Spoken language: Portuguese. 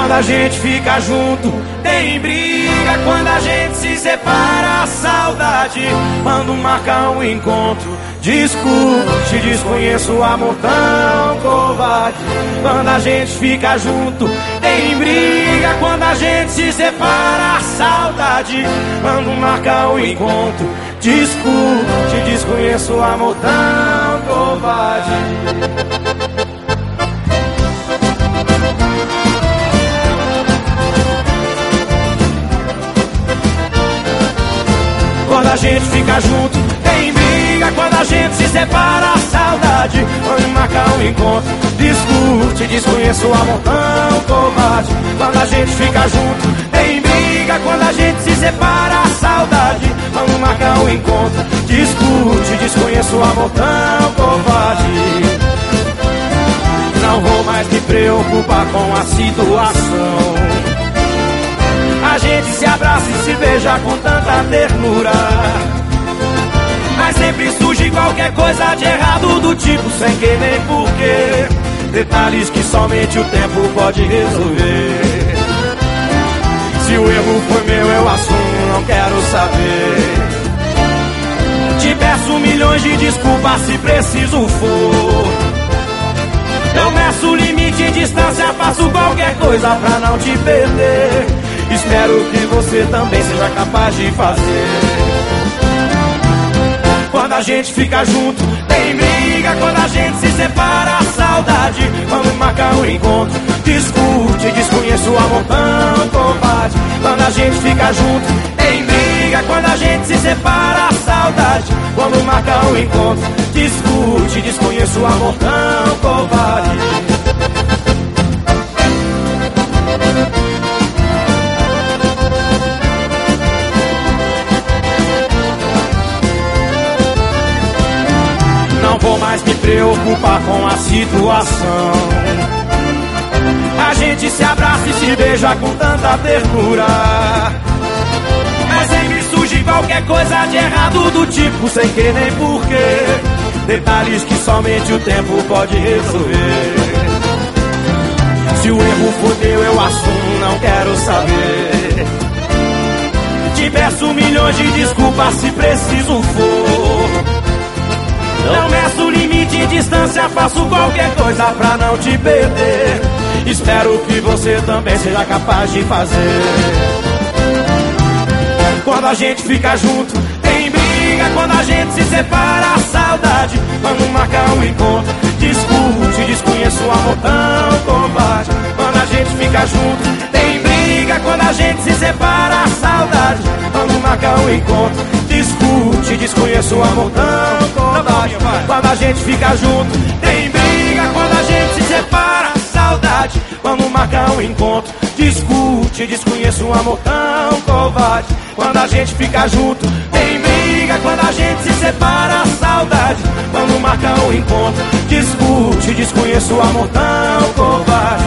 Quando a gente fica junto, tem briga. Quando a gente se separa, a saudade. Quando marca um encontro, discute, desconheço o amor tão covarde. Quando a gente fica junto, tem briga. Quando a gente se separa, a saudade. Quando marca um encontro, discute, desconheço o amor tão covarde. Quando a gente fica junto, tem briga. Quando a gente se separa, a saudade. Quando marca um encontro, discute, desconheço o amor tão covarde. Quando a gente fica junto, tem briga. Quando a gente se separa, a saudade. Quando marca um encontro, discute, desconheço o amor tão covarde. Não vou mais me preocupar com a situação. A gente se abraça e se beija com tanta ternura, mas sempre surge qualquer coisa de errado, do tipo sem que nem porquê. Detalhes que somente o tempo pode resolver. Se o erro foi meu, eu assumo, não quero saber. Te peço milhões de desculpas se preciso for. Eu meço limite e distância, faço qualquer coisa pra não te perder. Espero que você também seja capaz de fazer. Quando a gente fica junto, tem briga. Quando a gente se separa, a saudade. Quando marca um encontro, discute, desconheço o amor tão covarde. Quando a gente fica junto, tem briga. Quando a gente se separa, a saudade. Quando marca um encontro, discute, desconheço o amor tão covarde. Não vou mais me preocupar com a situação. A gente se abraça e se beija com tanta ternura, mas sempre surge qualquer coisa de errado, do tipo sem que nem porquê. Detalhes que somente o tempo pode resolver. Se o erro for meu, eu assumo, não quero saber. Te peço milhões de desculpas se preciso for. Não meço limite e distância, faço qualquer coisa pra não te perder. Espero que você também seja capaz de fazer. Quando a gente fica junto, tem briga. Quando a gente se separa, a saudade. Quando marca um encontro, discute, desconheço o amor tão covarde. Quando a gente fica junto, tem briga. Quando a gente se separa, a saudade. Quando marca um encontro, discute, desconheço o amor tão covarde. Quando a gente fica junto, tem briga. Quando a gente se separa, a saudade. Quando marca um encontro, discute, desconheço o amor tão covarde. Quando a gente fica junto, tem briga. Quando a gente se separa, a saudade. Quando marca um encontro, discute, desconheço o amor tão covarde.